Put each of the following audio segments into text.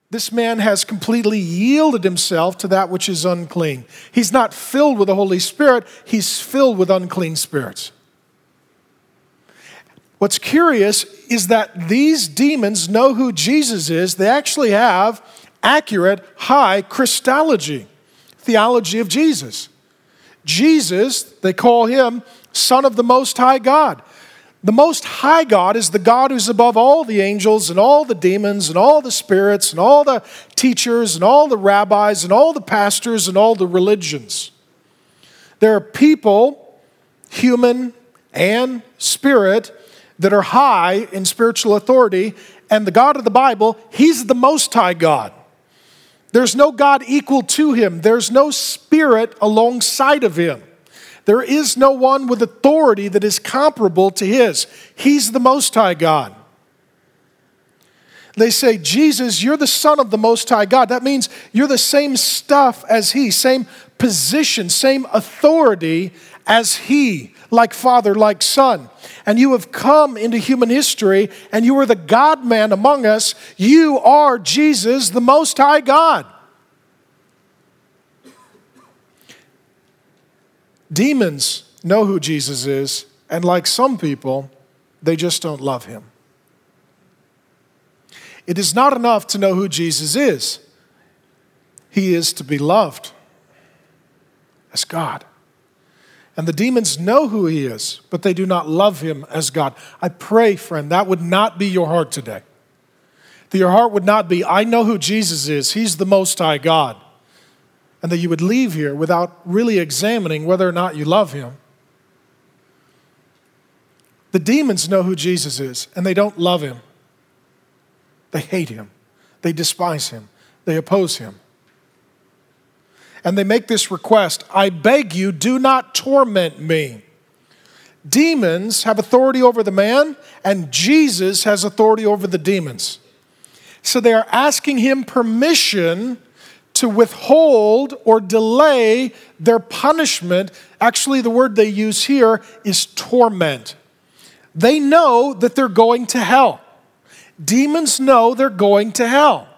This man has completely yielded himself to that which is unclean. He's not filled with the Holy Spirit, he's filled with unclean spirits. What's curious is that these demons know who Jesus is. They actually have accurate, high Christology, theology of Jesus. Jesus, they call him Son of the Most High God. The Most High God is the God who's above all the angels and all the demons and all the spirits and all the teachers and all the rabbis and all the pastors and all the religions. There are people, human and spirit, that are high in spiritual authority, and the God of the Bible, he's the Most High God. There's no God equal to him. There's no spirit alongside of him. There is no one with authority that is comparable to his. He's the Most High God. They say, Jesus, you're the Son of the Most High God. That means you're the same stuff as he, same position, same authority as he, like Father, like Son. And you have come into human history, and you are the God-man among us. You are Jesus, the Most High God. Demons know who Jesus is, and like some people, they just don't love him. It is not enough to know who Jesus is. He is to be loved as God. And the demons know who he is, but they do not love him as God. I pray, friend, that would not be your heart today. That your heart would not be, I know who Jesus is. He's the Most High God. And that you would leave here without really examining whether or not you love him. The demons know who Jesus is, and they don't love him. They hate him. They despise him. They oppose him. And they make this request, I beg you, do not torment me. Demons have authority over the man, and Jesus has authority over the demons. So they are asking him permission to withhold or delay their punishment. Actually, the word they use here is torment. They know that they're going to hell. Demons know they're going to hell.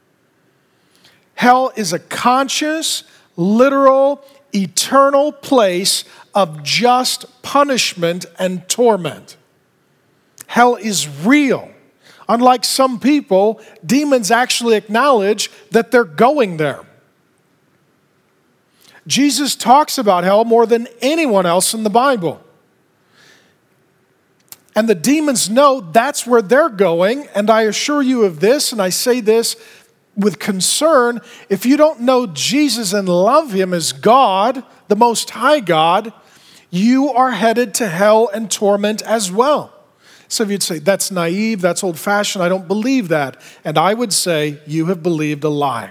Hell is a conscious, literal, eternal place of just punishment and torment. Hell is real. Unlike some people, demons actually acknowledge that they're going there. Jesus talks about hell more than anyone else in the Bible. And the demons know that's where they're going, and I assure you of this, and I say this with concern, if you don't know Jesus and love him as God, the Most High God, you are headed to hell and torment as well. So if you'd say, that's naive, that's old-fashioned, I don't believe that. And I would say, you have believed a lie.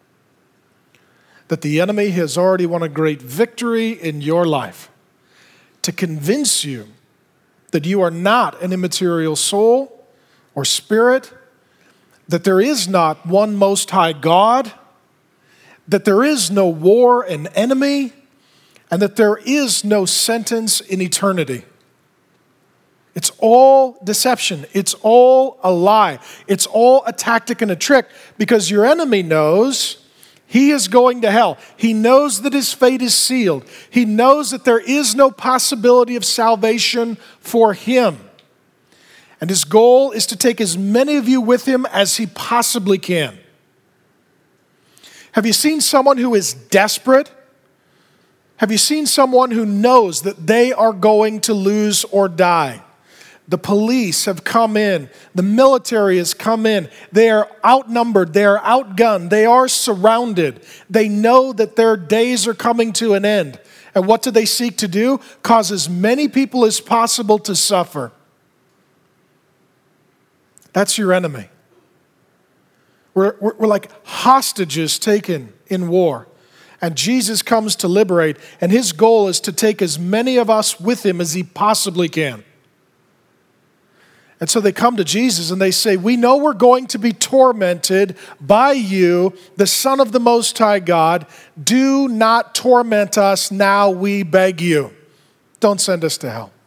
That the enemy has already won a great victory in your life to convince you that you are not an immaterial soul or spirit, that there is not one Most High God, that there is no war and enemy, and that there is no sentence in eternity. It's all deception. It's all a lie. It's all a tactic and a trick because your enemy knows he is going to hell. He knows that his fate is sealed. He knows that there is no possibility of salvation for him. And his goal is to take as many of you with him as he possibly can. Have you seen someone who is desperate? Have you seen someone who knows that they are going to lose or die? The police have come in. The military has come in. They are outnumbered. They are outgunned. They are surrounded. They know that their days are coming to an end. And what do they seek to do? Cause as many people as possible to suffer. That's your enemy. We're like hostages taken in war. And Jesus comes to liberate. And his goal is to take as many of us with him as he possibly can. And so they come to Jesus and they say, we know we're going to be tormented by you, the Son of the Most High God. Do not torment us now, we beg you. Don't send us to hell.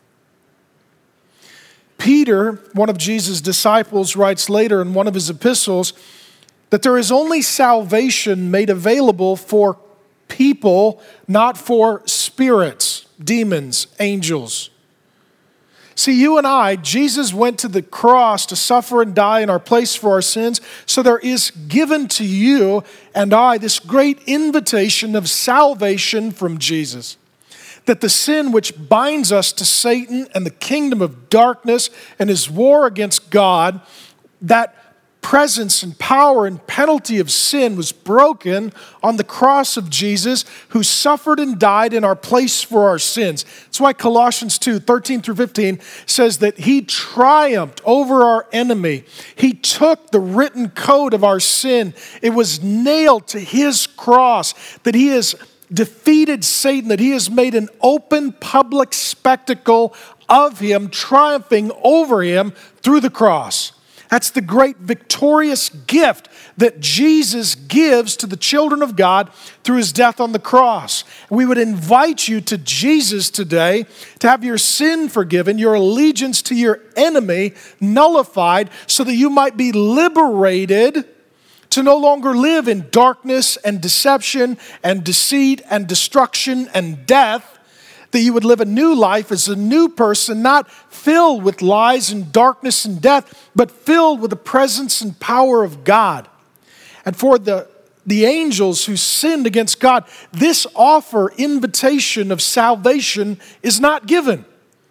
Peter, one of Jesus' disciples, writes later in one of his epistles that there is only salvation made available for people, not for spirits, demons, angels. See, you and I, Jesus went to the cross to suffer and die in our place for our sins. So there is given to you and I this great invitation of salvation from Jesus. That the sin which binds us to Satan and the kingdom of darkness and his war against God, that presence and power and penalty of sin was broken on the cross of Jesus, who suffered and died in our place for our sins. That's why Colossians 2:13-15 says that he triumphed over our enemy. He took the written code of our sin. It was nailed to his cross, that he has defeated Satan, that he has made an open public spectacle of him, triumphing over him through the cross. That's the great victorious gift that Jesus gives to the children of God through his death on the cross. We would invite you to Jesus today to have your sin forgiven, your allegiance to your enemy nullified, so that you might be liberated to no longer live in darkness and deception and deceit and destruction and death, that you would live a new life as a new person, not filled with lies and darkness and death, but filled with the presence and power of God. And for the angels who sinned against God, this invitation of salvation is not given.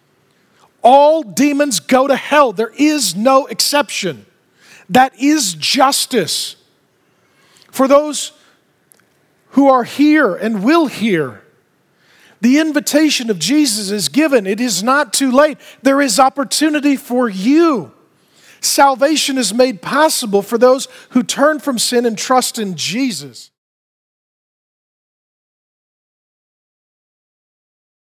All demons go to hell. There is no exception. That is justice. For those who are here and will hear, the invitation of Jesus is given. It is not too late. There is opportunity for you. Salvation is made possible for those who turn from sin and trust in Jesus.